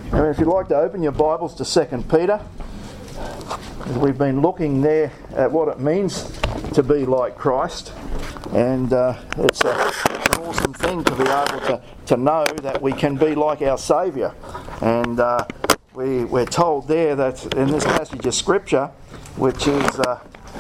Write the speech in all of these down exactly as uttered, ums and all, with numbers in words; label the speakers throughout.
Speaker 1: Now, if you'd like to open your Bibles to Second Peter, we've been looking there at what it means to be like Christ, and uh, it's, a, it's an awesome thing to be able to, to know that we can be like our Saviour. And uh, we, we're told there that in this passage of Scripture, which is uh,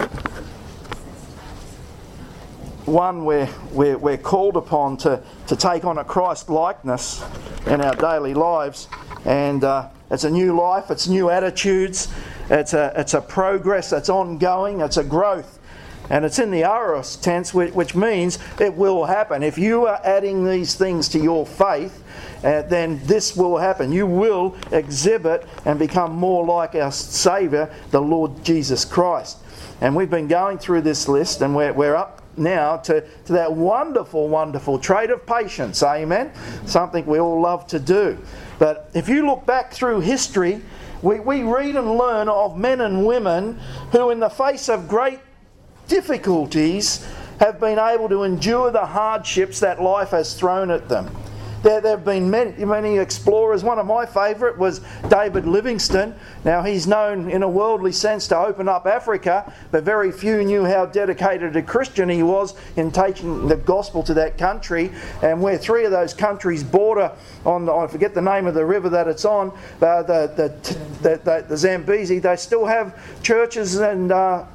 Speaker 1: one where we're, we're called upon to, to take on a Christ likeness in our daily lives, and uh, it's a new life, it's new attitudes, it's a it's a progress that's ongoing, it's a growth, and it's in the aorist tense, which, which means it will happen. If you are adding these things to your faith, uh, then this will happen. You will exhibit and become more like our Saviour, the Lord Jesus Christ. And we've been going through this list, and we're we're up now to, to that wonderful, wonderful trait of patience. Amen? Something we all love to do. But if you look back through history, we, we read and learn of men and women who, in the face of great difficulties, have been able to endure the hardships that life has thrown at them. There, there have been many, many explorers. One of my favourite was David Livingstone. Now, he's known in a worldly sense to open up Africa, but very few knew how dedicated a Christian he was in taking the gospel to that country. And where three of those countries border on, the, I forget the name of the river that it's on, uh, the, the, the, the, the Zambezi, they still have churches and uh,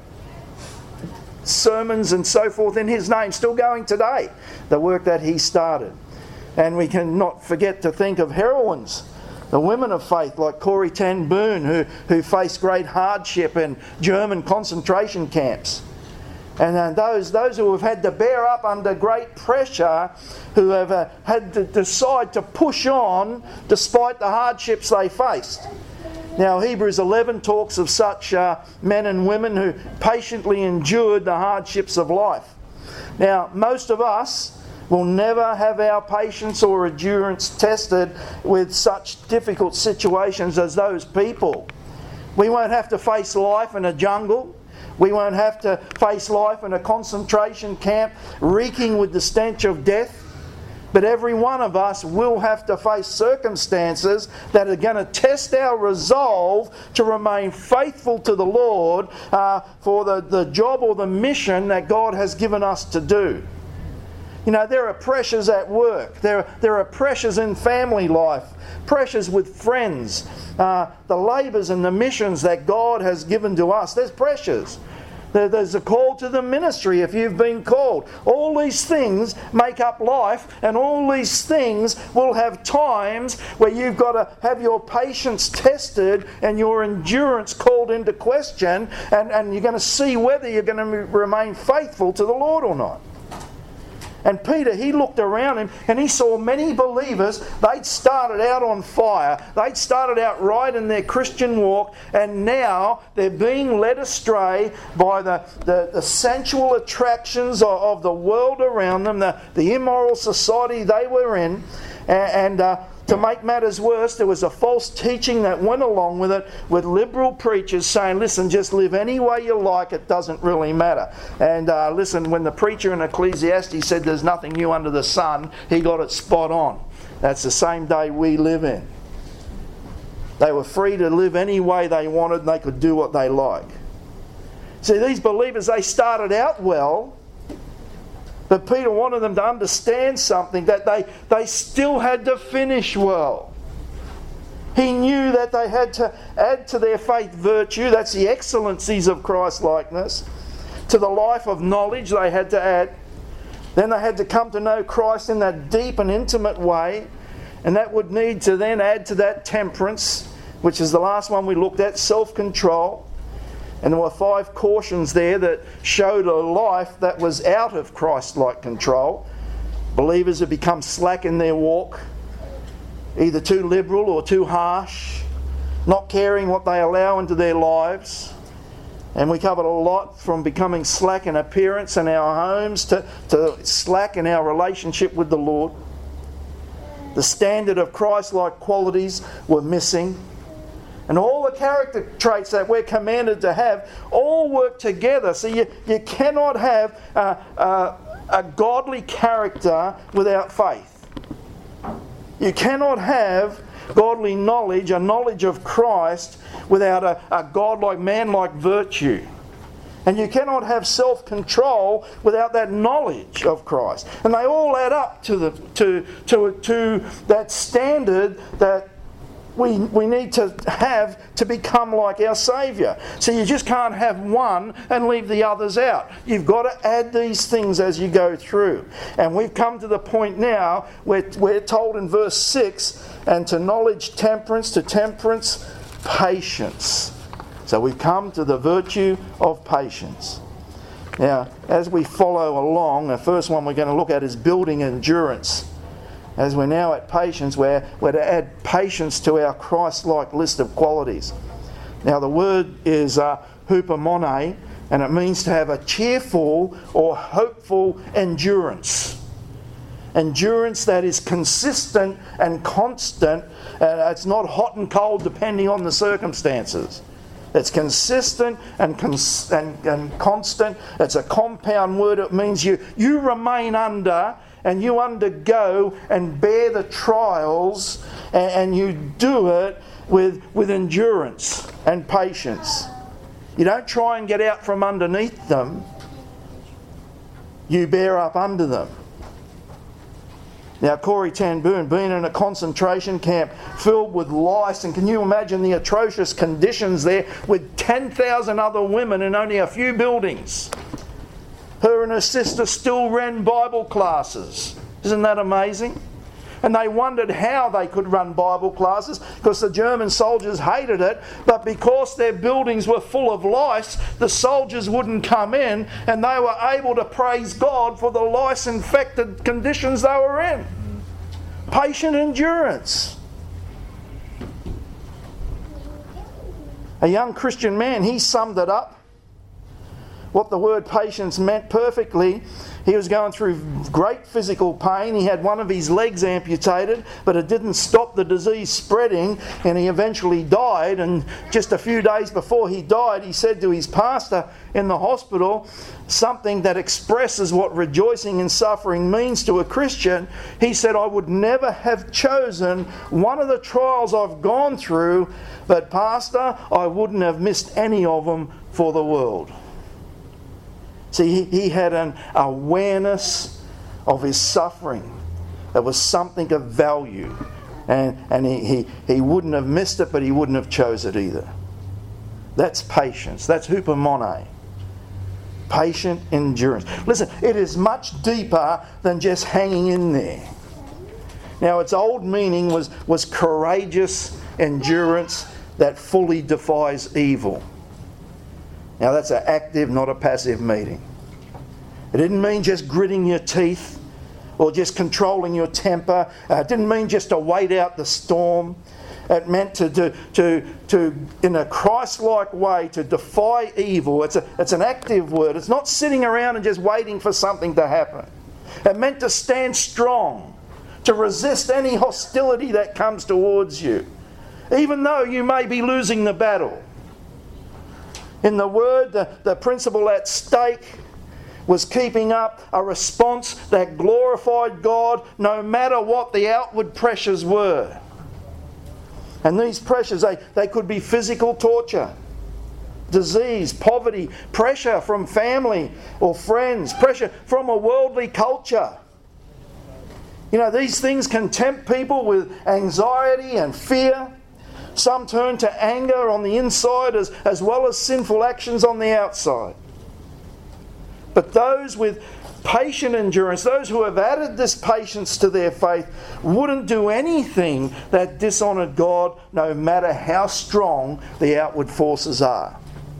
Speaker 1: sermons and so forth in his name, still going today, the work that he started. And we cannot forget to think of heroines, the women of faith like Corrie ten Boom, who, who faced great hardship in German concentration camps. And then those, those who have had to bear up under great pressure, who have uh, had to decide to push on despite the hardships they faced. Now, Hebrews eleven talks of such uh, men and women who patiently endured the hardships of life. Now, most of us will never have our patience or endurance tested with such difficult situations as those people. We won't have to face life in a jungle. We won't have to face life in a concentration camp reeking with the stench of death. But every one of us will have to face circumstances that are going to test our resolve to remain faithful to the Lord uh, for the, the job or the mission that God has given us to do. You know, there are pressures at work. There, there are pressures in family life, pressures with friends, uh, the labours and the missions that God has given to us. There's pressures. There, there's a call to the ministry if you've been called. All these things make up life, and all these things will have times where you've got to have your patience tested and your endurance called into question, and, and you're going to see whether you're going to remain faithful to the Lord or not. And Peter, he looked around him and he saw many believers. They'd started out on fire. They'd started out right in their Christian walk, and now they're being led astray by the, the, the sensual attractions of, of the world around them, the, the immoral society they were in. And, and uh, to make matters worse, there was a false teaching that went along with it, with liberal preachers saying, listen, just live any way you like, it doesn't really matter. And uh, listen, when the preacher in Ecclesiastes said there's nothing new under the sun, he got it spot on. That's the same day we live in. They were free to live any way they wanted, and they could do what they like. See, these believers, they started out well, but Peter wanted them to understand something, that they, they still had to finish well. He knew that they had to add to their faith virtue, that's the excellencies of Christ-likeness. To the life of knowledge they had to add. Then they had to come to know Christ in that deep and intimate way, and that would need to then add to that temperance, which is the last one we looked at, self-control. And there were five cautions there that showed a life that was out of Christ-like control. Believers have become slack in their walk, either too liberal or too harsh, not caring what they allow into their lives. And we covered a lot from becoming slack in appearance in our homes to, to slack in our relationship with the Lord. The standard of Christ-like qualities were missing. And all the character traits that we're commanded to have all work together. So you, you cannot have uh, uh, a godly character without faith. You cannot have godly knowledge, a knowledge of Christ, without a, a godlike, man-like virtue. And you cannot have self-control without that knowledge of Christ. And they all add up to the to to to that standard that we we need to have to become like our Saviour. So you just can't have one and leave the others out. You've got to add these things as you go through. And we've come to the point now where we're told in verse six, and to knowledge temperance, to temperance patience. So we've come to the virtue of patience. Now, as we follow along, the first one we're going to look at is building endurance. As we're now at patience, we're, we're to add patience to our Christ-like list of qualities. Now, the word is uh, hupomone, and it means to have a cheerful or hopeful endurance. Endurance that is consistent and constant. Uh, it's not hot and cold depending on the circumstances. It's consistent and, cons- and, and constant. It's a compound word. It means you, you remain under and you undergo and bear the trials, and, and you do it with, with endurance and patience. You don't try and get out from underneath them. You bear up under them. Now, Corrie ten Boom, being in a concentration camp filled with lice, and can you imagine the atrocious conditions there with ten thousand other women in only a few buildings? Her and her sister still ran Bible classes. Isn't that amazing? And they wondered how they could run Bible classes because the German soldiers hated it, but because their buildings were full of lice, the soldiers wouldn't come in, and they were able to praise God for the lice-infected conditions they were in. Patient endurance. A young Christian man, he summed it up. What the word patience meant perfectly. He was going through great physical pain. He had one of his legs amputated, but it didn't stop the disease spreading, and he eventually died. And just a few days before he died, he said to his pastor in the hospital something that expresses what rejoicing in suffering means to a Christian. He said, "I would never have chosen one of the trials I've gone through, but Pastor, I wouldn't have missed any of them for the world." See, he, he had an awareness of his suffering. It was something of value. And, and he, he, he wouldn't have missed it, but he wouldn't have chose it either. That's patience. That's hupomone. Patient endurance. Listen, it is much deeper than just hanging in there. Now, its old meaning was, was courageous endurance that fully defies evil. Now that's an active, not a passive meaning. It didn't mean just gritting your teeth or just controlling your temper. Uh, it didn't mean just to wait out the storm. It meant to, to, to, to in a Christ-like way, to defy evil. It's, a, it's an active word. It's not sitting around and just waiting for something to happen. It meant to stand strong, to resist any hostility that comes towards you, even though you may be losing the battle. In the word, the, the principle at stake was keeping up a response that glorified God no matter what the outward pressures were. And these pressures, they, they could be physical torture, disease, poverty, pressure from family or friends, pressure from a worldly culture. You know, these things can tempt people with anxiety and fear. Some turn to anger on the inside as, as well as sinful actions on the outside. But those with patient endurance, those who have added this patience to their faith, wouldn't do anything that dishonoured God, no matter how strong the outward forces are.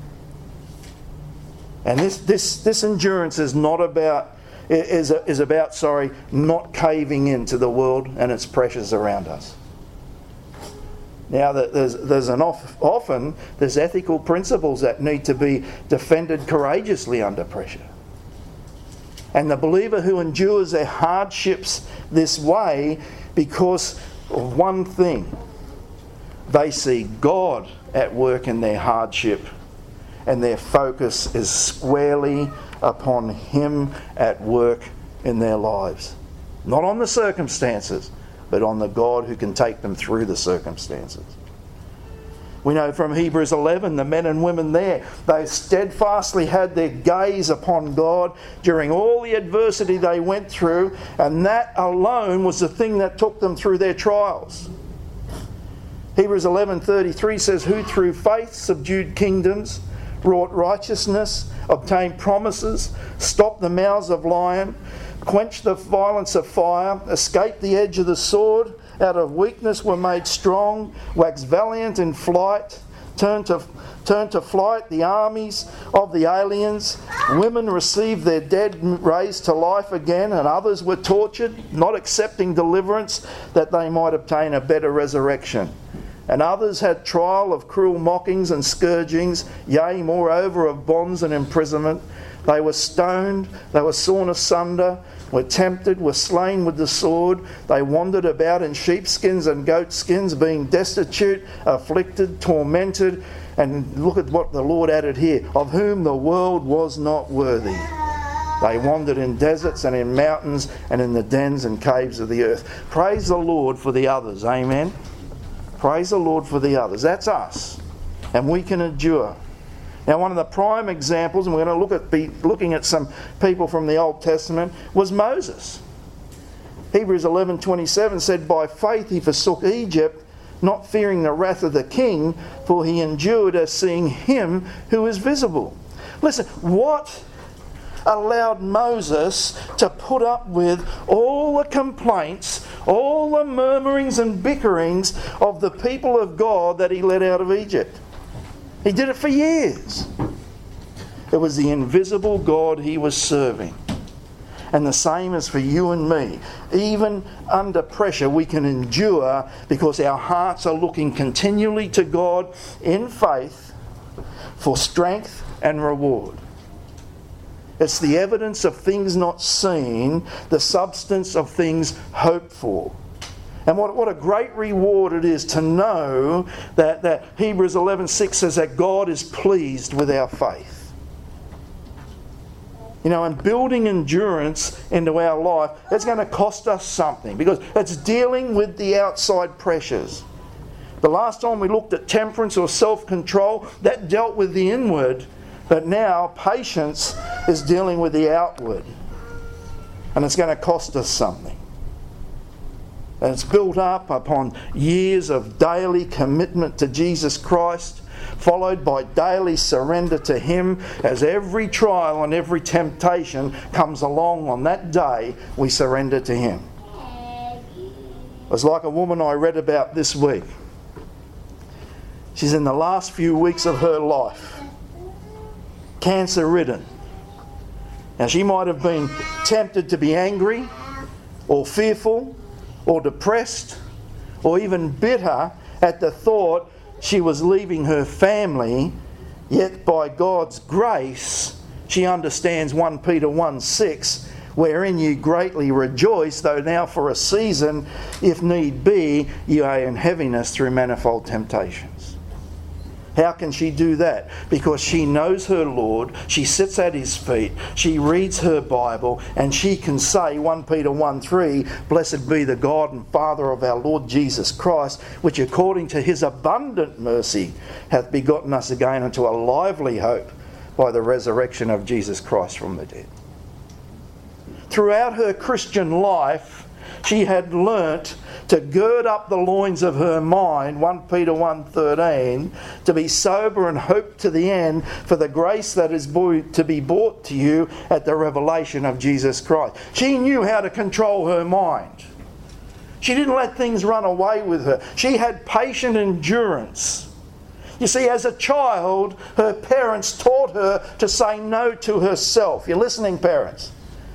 Speaker 1: And this, this, this endurance is not about is, is about sorry, not caving into the world and its pressures around us. Now, there's, there's an off, often there's ethical principles that need to be defended courageously under pressure. And the believer who endures their hardships this way because of one thing, they see God at work in their hardship, and their focus is squarely upon Him at work in their lives. Not on the circumstances, but on the God who can take them through the circumstances. We know from Hebrews eleven, the men and women there, they steadfastly had their gaze upon God during all the adversity they went through, and that alone was the thing that took them through their trials. Hebrews eleven thirty-three says, who through faith subdued kingdoms, wrought righteousness, obtained promises, stopped the mouths of lions, quenched the violence of fire, escaped the edge of the sword, out of weakness were made strong, waxed valiant in flight, turned to, turned to flight the armies of the aliens. Women received their dead raised to life again, and others were tortured, not accepting deliverance, that they might obtain a better resurrection. And others had trial of cruel mockings and scourgings, yea, moreover of bonds and imprisonment. They were stoned, they were sawn asunder, were tempted, were slain with the sword. They wandered about in sheepskins and goatskins, being destitute, afflicted, tormented. And look at what the Lord added here, of whom the world was not worthy. They wandered in deserts and in mountains and in the dens and caves of the earth. Praise the Lord for the others, amen? Praise the Lord for the others. That's us. And we can endure. Now, one of the prime examples, and we're going to look at be looking at some people from the Old Testament, was Moses. Hebrews eleven twenty-seven said, by faith he forsook Egypt, not fearing the wrath of the king, for he endured as seeing him who is visible. Listen, what allowed Moses to put up with all the complaints, all the murmurings and bickerings of the people of God that he led out of Egypt? He did it for years. It was the invisible God he was serving. And the same is for you and me. Even under pressure, we can endure because our hearts are looking continually to God in faith for strength and reward. It's the evidence of things not seen, the substance of things hoped for. And what, what a great reward it is to know that, that Hebrews eleven six says that God is pleased with our faith. You know, and building endurance into our life, it's going to cost us something because it's dealing with the outside pressures. The last time we looked at temperance or self-control, that dealt with the inward. But now patience is dealing with the outward. And it's going to cost us something. And it's built up upon years of daily commitment to Jesus Christ, followed by daily surrender to Him as every trial and every temptation comes along. On that day, we surrender to Him. It was like a woman I read about this week. She's in the last few weeks of her life, cancer-ridden. Now, she might have been tempted to be angry or fearful or depressed or even bitter at the thought she was leaving her family, yet by God's grace she understands First Peter one six, wherein you greatly rejoice, though now for a season, if need be, you are in heaviness through manifold temptations. How can she do that? Because she knows her Lord, she sits at His feet, she reads her Bible, and she can say, First Peter one three, blessed be the God and Father of our Lord Jesus Christ, which according to His abundant mercy hath begotten us again unto a lively hope by the resurrection of Jesus Christ from the dead. Throughout her Christian life, she had learnt to gird up the loins of her mind, First Peter one thirteen, to be sober and hope to the end for the grace that is to be brought to you at the revelation of Jesus Christ. She knew how to control her mind. She didn't let things run away with her. She had patient endurance. You see, as a child, her parents taught her to say no to herself. You're listening, parents?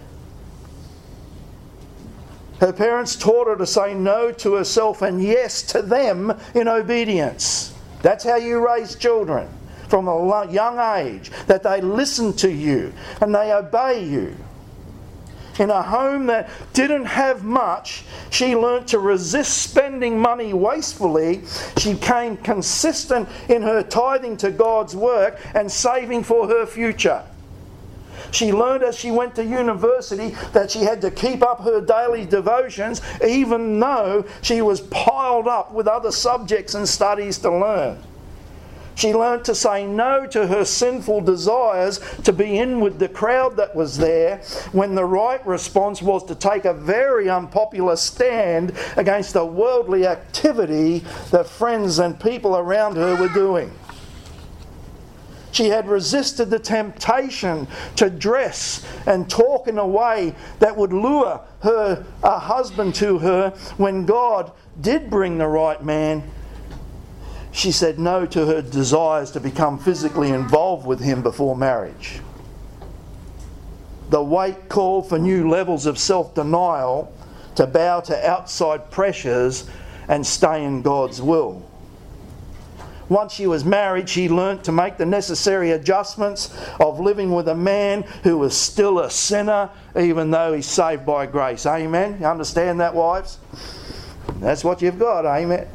Speaker 1: Her parents taught her to say no to herself and yes to them in obedience. That's how you raise children from a young age, that they listen to you and they obey you. In a home that didn't have much, she learnt to resist spending money wastefully. She became consistent in her tithing to God's work and saving for her future. She learned as she went to university that she had to keep up her daily devotions even though she was piled up with other subjects and studies to learn. She learnt to say no to her sinful desires to be in with the crowd that was there, when the right response was to take a very unpopular stand against the worldly activity that friends and people around her were doing. She had resisted the temptation to dress and talk in a way that would lure her a husband to her. When God did bring the right man, she said no to her desires to become physically involved with him before marriage. The wait called for new levels of self-denial to bow to outside pressures and stay in God's will. Once she was married, she learnt to make the necessary adjustments of living with a man who was still a sinner, even though he's saved by grace. Amen? You understand that, wives? That's what you've got, amen?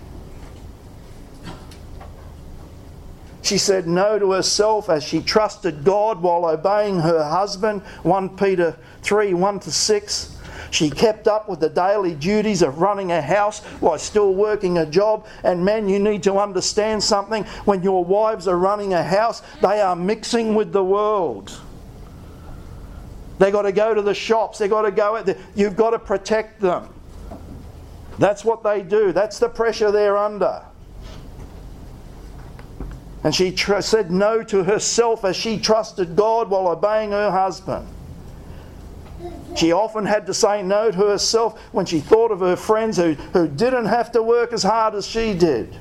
Speaker 1: She said no to herself as she trusted God while obeying her husband. First Peter three, one to six. She kept up with the daily duties of running a house while still working a job. And men, you need to understand something. When your wives are running a house, they are mixing with the world. They've got to go to the shops. They've got to go out there. You've got to protect them. That's what they do. That's the pressure they're under. And she tr- said no to herself as she trusted God while obeying her husband. She often had to say no to herself when she thought of her friends who, who didn't have to work as hard as she did.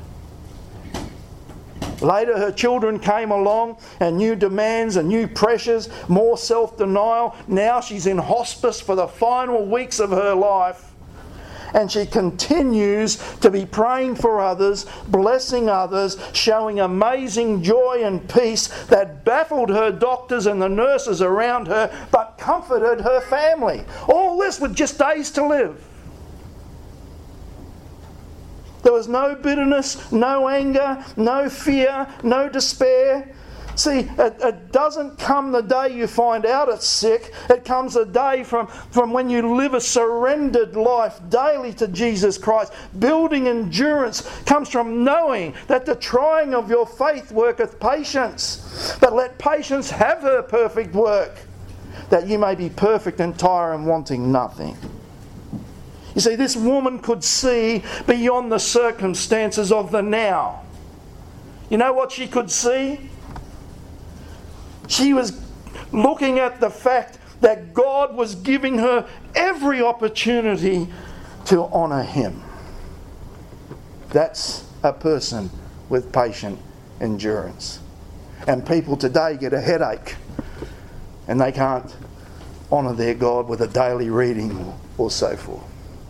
Speaker 1: Later her children came along and new demands and new pressures, more self-denial. Now she's in hospice for the final weeks of her life. And she continues to be praying for others, blessing others, showing amazing joy and peace that baffled her doctors and the nurses around her, but comforted her family. All this with just days to live. There was no bitterness, no anger, no fear, no despair. See, it, it doesn't come the day you find out it's sick. It comes the day from, from when you live a surrendered life daily to Jesus Christ. Building endurance comes from knowing that the trying of your faith worketh patience. But let patience have her perfect work, that you may be perfect, entire, and wanting nothing. You see, this woman could see beyond the circumstances of the now. You know what she could see? She was looking at the fact that God was giving her every opportunity to honour Him. That's a person with patient endurance. And people today get a headache and they can't honour their God with a daily reading or so forth.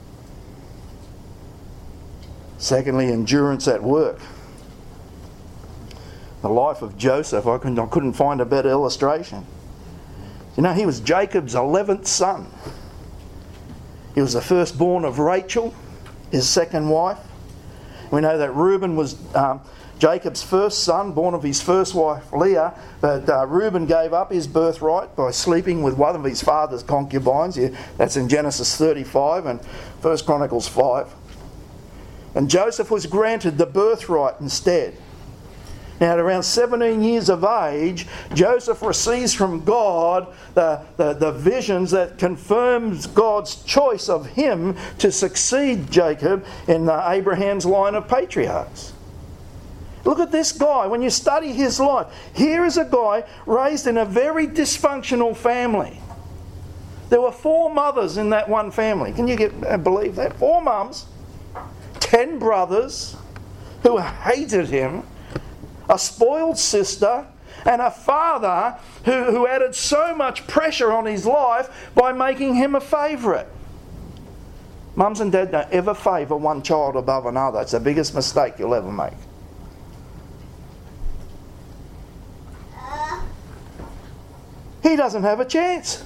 Speaker 1: Secondly, endurance at work. The life of Joseph, I couldn't, I couldn't find a better illustration. You know, he was Jacob's eleventh son. He was the firstborn of Rachel, his second wife. We know that Reuben was um, Jacob's first son, born of his first wife Leah, but uh, Reuben gave up his birthright by sleeping with one of his father's concubines. Yeah, that's in Genesis thirty-five and First Chronicles five. And Joseph was granted the birthright instead. Now, at around seventeen years of age, Joseph receives from God the, the, the visions that confirms God's choice of him to succeed Jacob in the Abraham's line of patriarchs. Look at this guy. When you study his life, here is a guy raised in a very dysfunctional family. There were four mothers in that one family. Can you get, believe that? Four mums, ten brothers who hated him, a spoiled sister, and a father who, who added so much pressure on his life by making him a favourite. Mums and dads don't ever favour one child above another. It's the biggest mistake you'll ever make. He doesn't have a chance.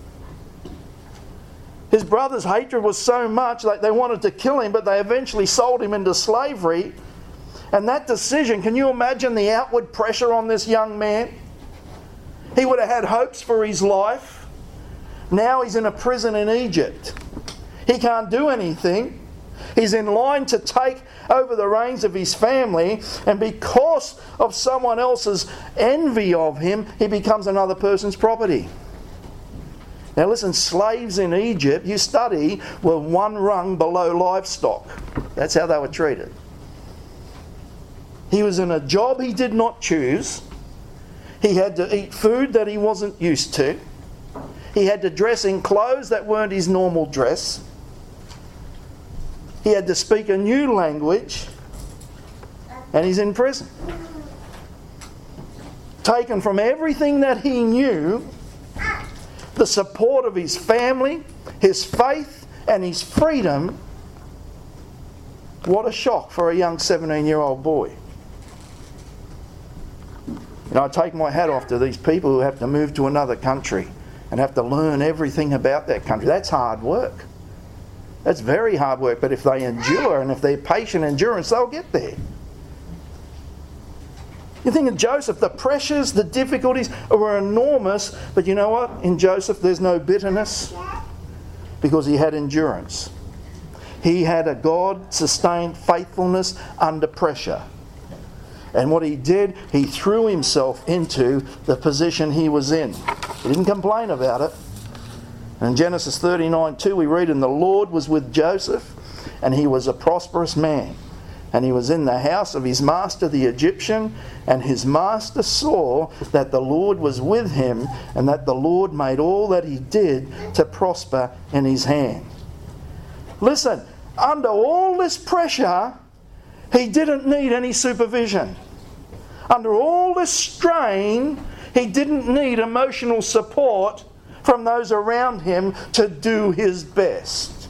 Speaker 1: His brother's hatred was so much that they wanted to kill him, but they eventually sold him into slavery. And that decision, can you imagine the outward pressure on this young man? He would have had hopes for his life. Now he's in a prison in Egypt. He can't do anything. He's in line to take over the reins of his family, and because of someone else's envy of him, he becomes another person's property. Now listen, slaves in Egypt, you study, were one rung below livestock. That's how they were treated. He was in a job he did not choose. He had to eat food that he wasn't used to. He had to dress in clothes that weren't his normal dress. He had to speak a new language, and he's in prison. Taken from everything that he knew, the support of his family, his faith, and his freedom. What a shock for a young seventeen-year-old boy. You know, I take my hat off to these people who have to move to another country and have to learn everything about that country. That's hard work. That's very hard work, but if they endure and if they're patient endurance, they'll get there. You think of Joseph, the pressures, the difficulties were enormous, but you know what? In Joseph there's no bitterness because he had endurance. He had a God-sustained faithfulness under pressure. And what he did, he threw himself into the position he was in. He didn't complain about it. In Genesis thirty-nine two we read, "And the Lord was with Joseph, and he was a prosperous man. And he was in the house of his master the Egyptian, and his master saw that the Lord was with him, and that the Lord made all that he did to prosper in his hand." Listen, under all this pressure, he didn't need any supervision. Under all this strain, he didn't need emotional support from those around him to do his best.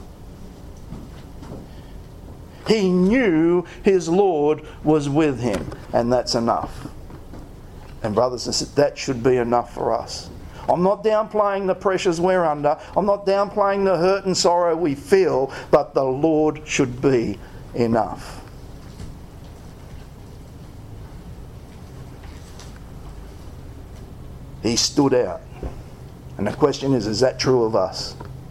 Speaker 1: He knew his Lord was with him, and that's enough. And brothers and sisters, that should be enough for us. I'm not downplaying the pressures we're under. I'm not downplaying the hurt and sorrow we feel, but the Lord should be enough. He stood out. And the question is, is that true of us?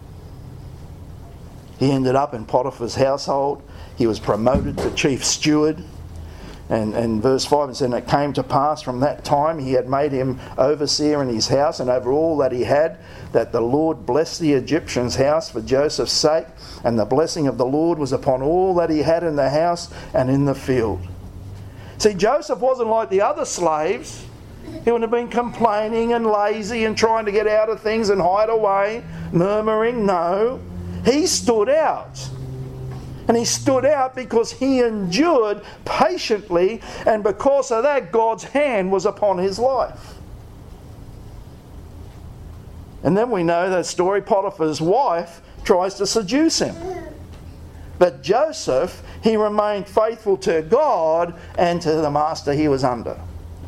Speaker 1: He ended up in Potiphar's household. He was promoted to chief steward. And, and verse five, it said, "And it came to pass from that time he had made him overseer in his house and over all that he had, that the Lord blessed the Egyptian's house for Joseph's sake, and the blessing of the Lord was upon all that he had in the house and in the field." See, Joseph wasn't like the other slaves. He wouldn't have been complaining and lazy and trying to get out of things and hide away, murmuring. No, he stood out. And he stood out because he endured patiently, and because of that, God's hand was upon his life. And then we know that story, Potiphar's wife tries to seduce him. But Joseph, he remained faithful to God and to the master he was under.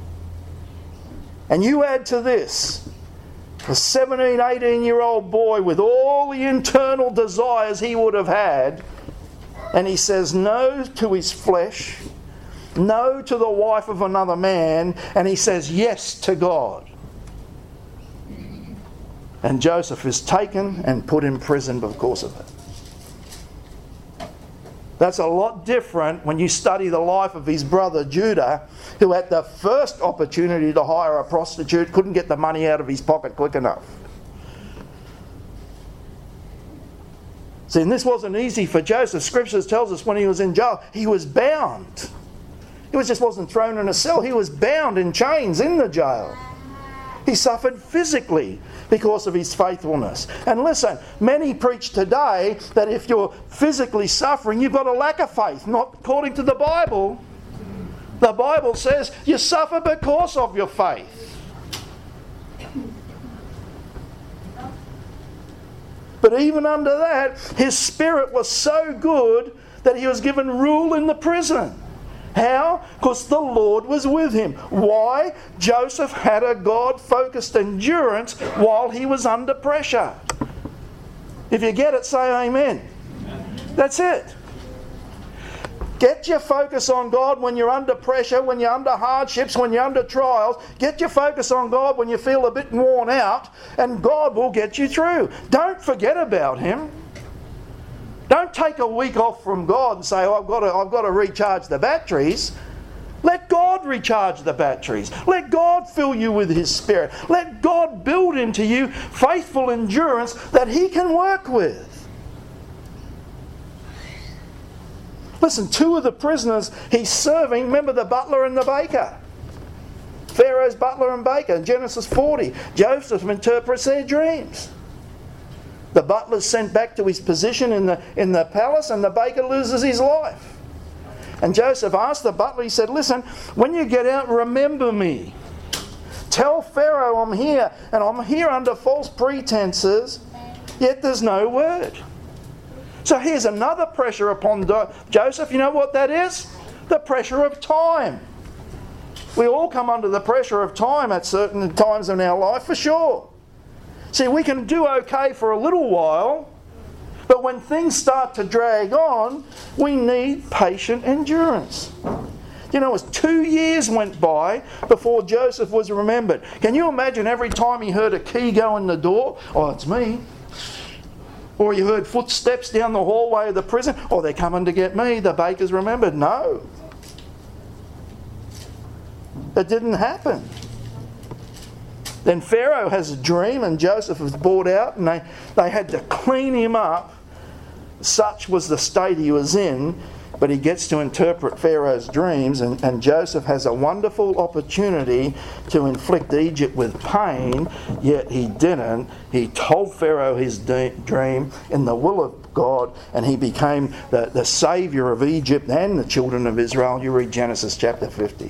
Speaker 1: And you add to this, a seventeen, eighteen-year-old boy with all the internal desires he would have had, and he says no to his flesh, no to the wife of another man, and he says yes to God. And Joseph is taken and put in prison because of it. That's a lot different when you study the life of his brother Judah, who at the first opportunity to hire a prostitute couldn't get the money out of his pocket quick enough. See, and this wasn't easy for Joseph. Scripture tells us when he was in jail, he was bound. He was just wasn't thrown in a cell. He was bound in chains in the jail. He suffered physically because of his faithfulness. And listen, many preach today that if you're physically suffering, you've got a lack of faith. Not according to the Bible. The Bible says you suffer because of your faith. But even under that, his spirit was so good that he was given rule in the prison. How? Because the Lord was with him. Why? Joseph had a God-focused endurance while he was under pressure. If you get it, say amen. That's it. Get your focus on God when you're under pressure, when you're under hardships, when you're under trials. Get your focus on God when you feel a bit worn out, and God will get you through. Don't forget about Him. Don't take a week off from God and say, oh, I've got to, I've got to recharge the batteries. Let God recharge the batteries. Let God fill you with His Spirit. Let God build into you faithful endurance that He can work with. Listen, two of the prisoners He's serving, remember the butler and the baker. Pharaoh's butler and baker. In Genesis forty, Joseph interprets their dreams. The butler's sent back to his position in the, in the palace, and the baker loses his life. And Joseph asked the butler, he said, listen, when you get out, remember me. Tell Pharaoh I'm here, and I'm here under false pretenses, yet there's no word. So here's another pressure upon Do- Joseph. You know what that is? The pressure of time. We all come under the pressure of time at certain times in our life, for sure. See, we can do okay for a little while, but when things start to drag on, we need patient endurance. You know, it was two years went by before Joseph was remembered. Can you imagine every time he heard a key go in the door? Oh, it's me. Or you heard footsteps down the hallway of the prison. Oh, they're coming to get me. The baker's remembered. No. It didn't happen. Then Pharaoh has a dream, and Joseph was brought out, and they, they had to clean him up. Such was the state he was in. But he gets to interpret Pharaoh's dreams, and, and Joseph has a wonderful opportunity to inflict Egypt with pain, yet he didn't. He told Pharaoh his de- dream in the will of God, and he became the, the saviour of Egypt and the children of Israel. You read Genesis chapter fifty.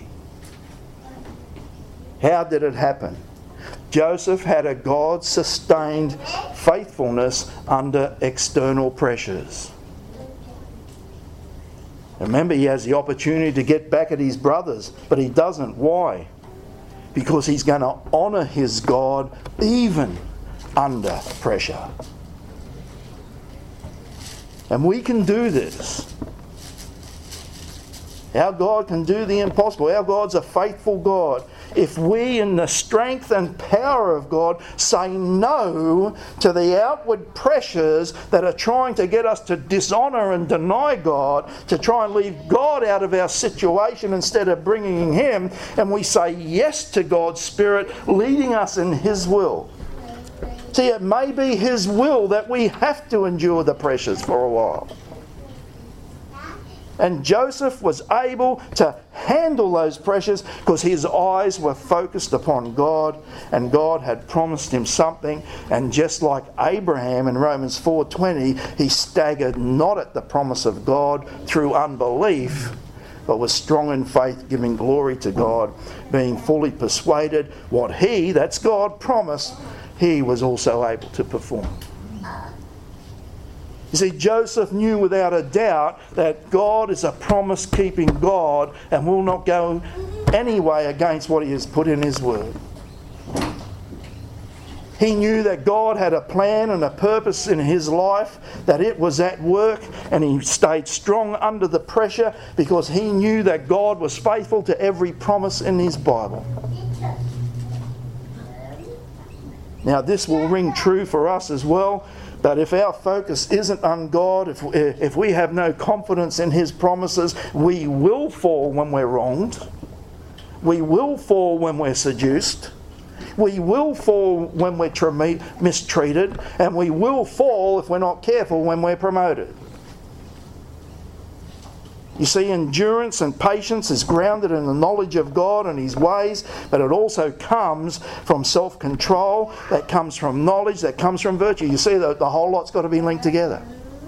Speaker 1: How did it happen? Joseph had a God-sustained faithfulness under external pressures. Remember, he has the opportunity to get back at his brothers, but he doesn't. Why? Because he's going to honour his God even under pressure. And we can do this. Our God can do the impossible. Our God's a faithful God. If we, in the strength and power of God, say no to the outward pressures that are trying to get us to dishonour and deny God, to try and leave God out of our situation instead of bringing Him, and we say yes to God's Spirit leading us in His will. See, it may be His will that we have to endure the pressures for a while. And Joseph was able to handle those pressures because his eyes were focused upon God, and God had promised him something. And just like Abraham in Romans four twenty, he staggered not at the promise of God through unbelief, but was strong in faith, giving glory to God, being fully persuaded what he, that's God, promised, he was also able to perform. You see, Joseph knew without a doubt that God is a promise-keeping God and will not go any way against what He has put in His word. He knew that God had a plan and a purpose in his life, that it was at work, and he stayed strong under the pressure because he knew that God was faithful to every promise in His Bible. Now, this will ring true for us as well. But if our focus isn't on God, if, if we have no confidence in His promises, we will fall when we're wronged. We will fall when we're seduced. We will fall when we're tra- mistreated. And we will fall, if we're not careful, when we're promoted. You see, endurance and patience is grounded in the knowledge of God and His ways, but it also comes from self-control, that comes from knowledge, that comes from virtue. You see, the, the whole lot's got to be linked together.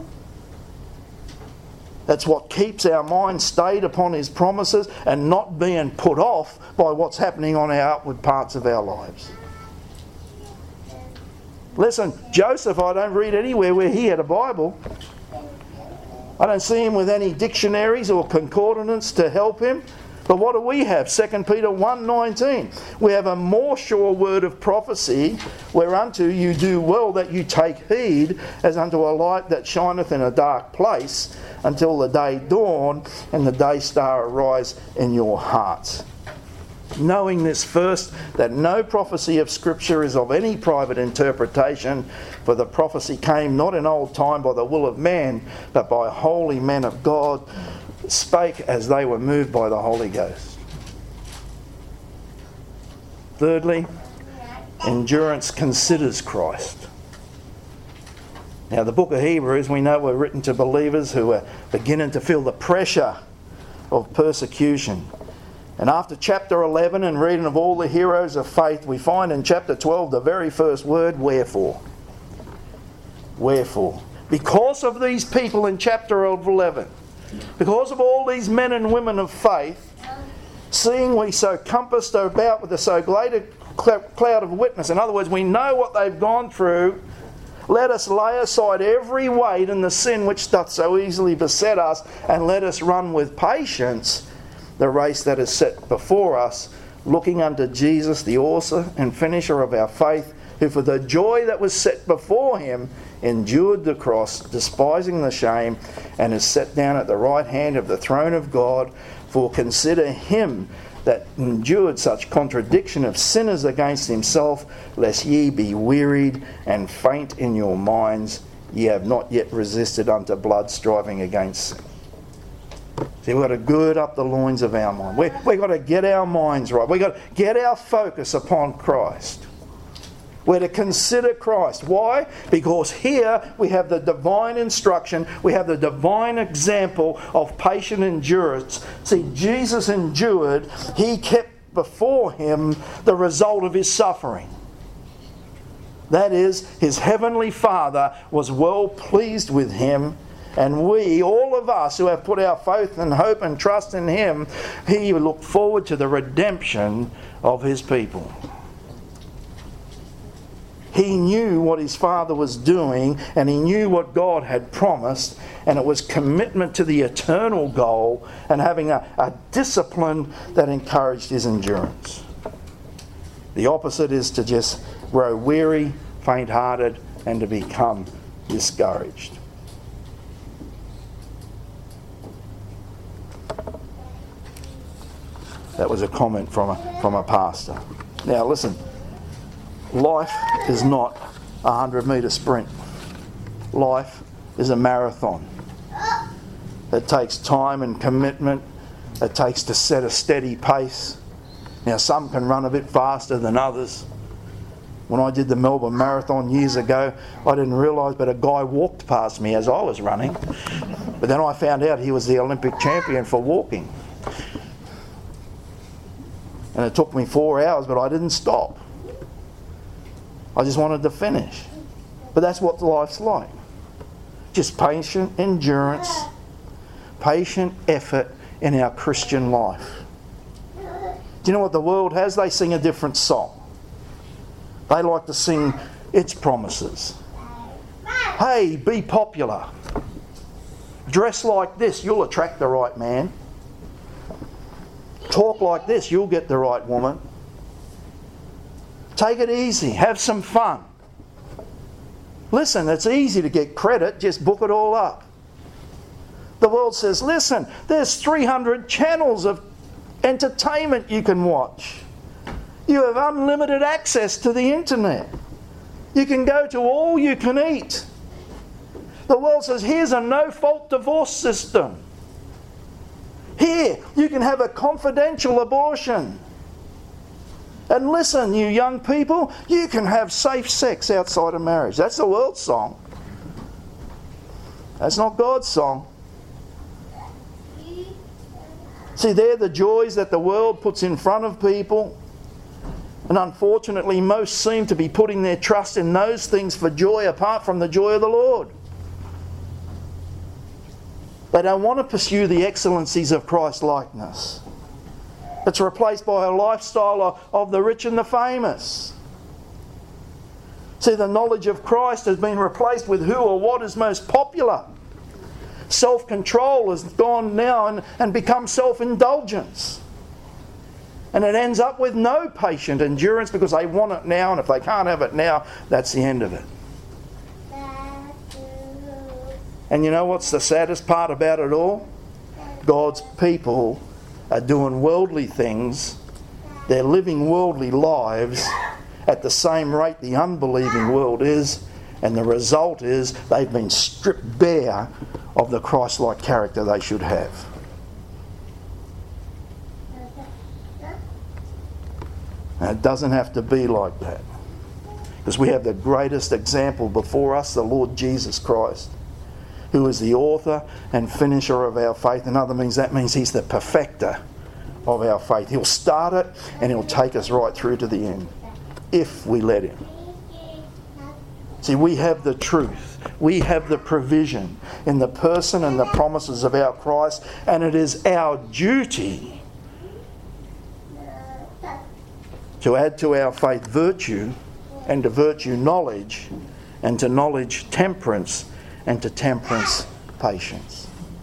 Speaker 1: That's what keeps our mind stayed upon His promises and not being put off by what's happening on our outward parts of our lives. Listen, Joseph, I don't read anywhere where he had a Bible. I don't see him with any dictionaries or concordance to help him. But what do we have? Second Peter one nineteen. We have a more sure word of prophecy, whereunto you do well that you take heed, as unto a light that shineth in a dark place, until the day dawn and the day star arise in your hearts. Knowing this first, that no prophecy of Scripture is of any private interpretation, for the prophecy came not in old time by the will of man, but by holy men of God, spake as they were moved by the Holy Ghost. Thirdly, endurance considers Christ. Now, the book of Hebrews, we know, were written to believers who were beginning to feel the pressure of persecution. And after chapter eleven and reading of all the heroes of faith, we find in chapter twelve the very first word, wherefore. Wherefore. Because of these people in chapter eleven, because of all these men and women of faith, seeing we so compassed about with a so great a cloud of witness, in other words, we know what they've gone through, let us lay aside every weight and the sin which doth so easily beset us, and let us run with patience the race that is set before us, looking unto Jesus, the author and finisher of our faith, who for the joy that was set before him endured the cross, despising the shame, and is set down at the right hand of the throne of God. For consider him that endured such contradiction of sinners against himself, lest ye be wearied and faint in your minds. Ye have not yet resisted unto blood, striving against sin. See, we've got to gird up the loins of our mind. We, we've got to get our minds right. We've got to get our focus upon Christ. We're to consider Christ. Why? Because here we have the divine instruction, we have the divine example of patient endurance. See, Jesus endured, he kept before him the result of his suffering. That is, his heavenly Father was well pleased with him. And we, all of us who have put our faith and hope and trust in him, he looked forward to the redemption of his people. He knew what his Father was doing, and he knew what God had promised, and it was commitment to the eternal goal and having a, a discipline that encouraged his endurance. The opposite is to just grow weary, faint-hearted, and to become discouraged. That was a comment from a, from a pastor. Now listen, life is not a hundred metre sprint. Life is a marathon. It takes time and commitment. It takes to set a steady pace. Now some can run a bit faster than others. When I did the Melbourne Marathon years ago, I didn't realise, but a guy walked past me as I was running. But then I found out he was the Olympic champion for walking. And it took me four hours, but I didn't stop. I just wanted to finish. But that's what life's like. Just patient endurance, patient effort in our Christian life. Do you know what the world has? They sing a different song. They like to sing its promises. Hey, be popular. Dress like this, you'll attract the right man. Talk like this, you'll get the right woman. Take it easy, have some fun. Listen, it's easy to get credit, just book it all up. The world says, listen, there's three hundred channels of entertainment you can watch. You have unlimited access to the internet. You can go to all you can eat. The world says, here's a no-fault divorce system. Here, you can have a confidential abortion. And listen, you young people, you can have safe sex outside of marriage. That's the world's song. That's not God's song. See, they're the joys that the world puts in front of people. And unfortunately, most seem to be putting their trust in those things for joy apart from the joy of the Lord. They don't want to pursue the excellencies of Christ-likeness. It's replaced by a lifestyle of, of the rich and the famous. See, the knowledge of Christ has been replaced with who or what is most popular. Self-control has gone now and, and become self-indulgence. And it ends up with no patient endurance because they want it now, and if they can't have it now, that's the end of it. And you know what's the saddest part about it all? God's people are doing worldly things. They're living worldly lives at the same rate the unbelieving world is, and the result is they've been stripped bare of the Christ-like character they should have. And it doesn't have to be like that, because we have the greatest example before us, the Lord Jesus Christ, who is the author and finisher of our faith. In other means, that means He's the perfecter of our faith. He'll start it and He'll take us right through to the end, if we let Him. See, we have the truth. We have the provision in the person and the promises of our Christ, and it is our duty to add to our faith virtue, and to virtue knowledge, and to knowledge temperance, and to temperance patience.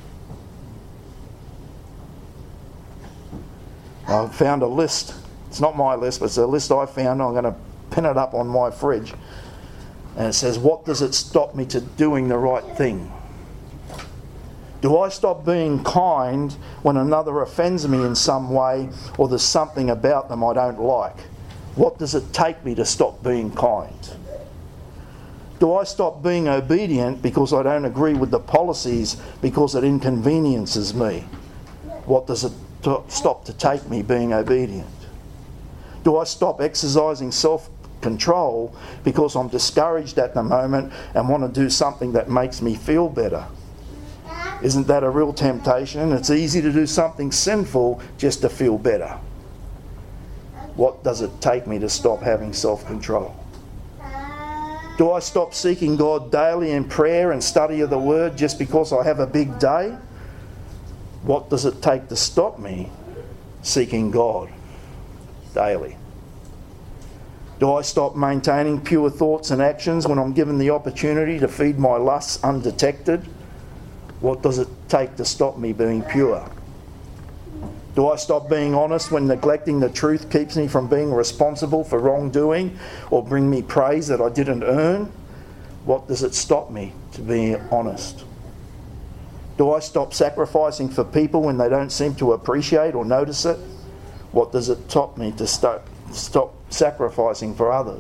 Speaker 1: I found a list. It's not my list, but it's a list I found. I'm going to pin it up on my fridge. And it says, what does it stop me to doing the right thing? Do I stop being kind when another offends me in some way, or there's something about them I don't like? What does it take me to stop being kind? Do I stop being obedient because I don't agree with the policies because it inconveniences me? What does it t- stop to take me being obedient? Do I stop exercising self-control because I'm discouraged at the moment and want to do something that makes me feel better? Isn't that a real temptation? It's easy to do something sinful just to feel better. What does it take me to stop having self-control? Do I stop seeking God daily in prayer and study of the Word just because I have a big day? What does it take to stop me seeking God daily? Do I stop maintaining pure thoughts and actions when I'm given the opportunity to feed my lusts undetected? What does it take to stop me being pure? Do I stop being honest when neglecting the truth keeps me from being responsible for wrongdoing or bring me praise that I didn't earn? What does it stop me to being honest? Do I stop sacrificing for people when they don't seem to appreciate or notice it? What does it stop me to stop, stop sacrificing for others?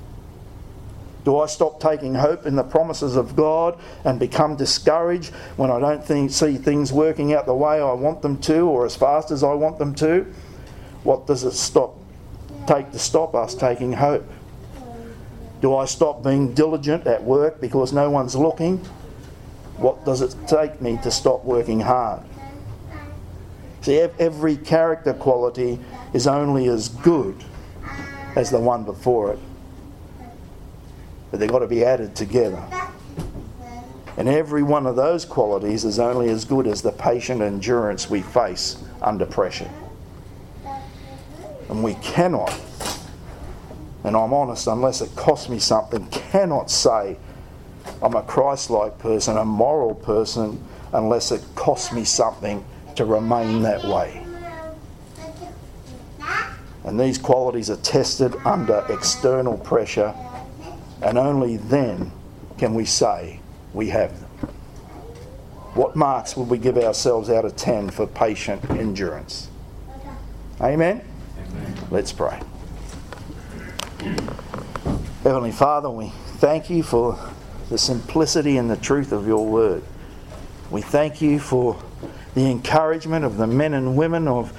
Speaker 1: Do I stop taking hope in the promises of God and become discouraged when I don't think, see things working out the way I want them to or as fast as I want them to? What does it stop take to stop us taking hope? Do I stop being diligent at work because no one's looking? What does it take me to stop working hard? See, every character quality is only as good as the one before it. But they've got to be added together. And every one of those qualities is only as good as the patient endurance we face under pressure. And we cannot, and I'm honest, unless it costs me something, cannot say I'm a Christ-like person, a moral person, unless it costs me something to remain that way. And these qualities are tested under external pressure, and only then can we say we have them. What marks would we give ourselves out of ten for patient endurance? Amen? Amen. Let's pray. Heavenly Father, we thank you for the simplicity and the truth of your word. We thank you for the encouragement of the men and women of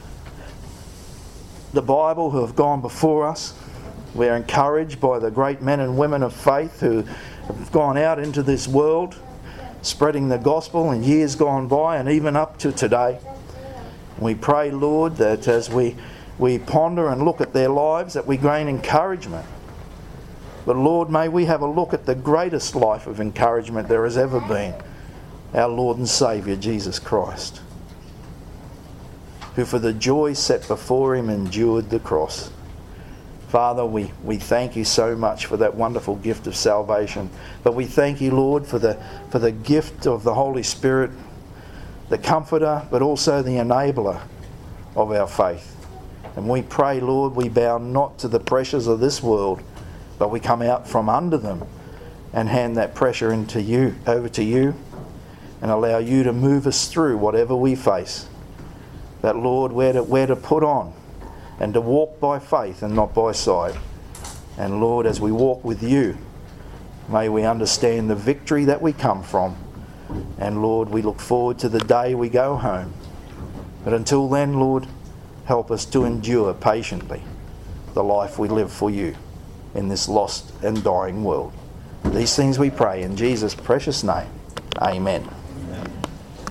Speaker 1: the Bible who have gone before us. We're encouraged by the great men and women of faith who have gone out into this world spreading the gospel in years gone by and even up to today. We pray, Lord, that as we, we ponder and look at their lives, that we gain encouragement. But Lord, may we have a look at the greatest life of encouragement there has ever been, our Lord and Saviour, Jesus Christ, who for the joy set before him endured the cross. Father, we, we thank you so much for that wonderful gift of salvation. But we thank you, Lord, for the for the gift of the Holy Spirit, the comforter, but also the enabler of our faith. And we pray, Lord, we bow not to the pressures of this world, but we come out from under them and hand that pressure into you, over to you, and allow you to move us through whatever we face. That, Lord, we're to, we're to put on and to walk by faith and not by sight. And Lord, as we walk with you, may we understand the victory that we come from. And Lord, we look forward to the day we go home. But until then, Lord, help us to endure patiently the life we live for you in this lost and dying world. These things we pray in Jesus' precious name. Amen.